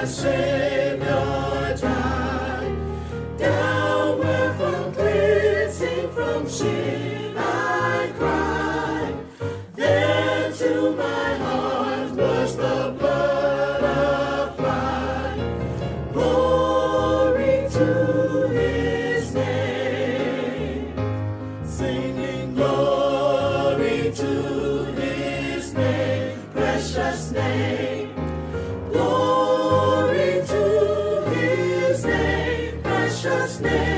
Savior died. Down where from cleansing from sin I cried. Then to my heart was the blood applied. Glory to His name. Singing glory to His name, precious name. Glory to His name, precious name.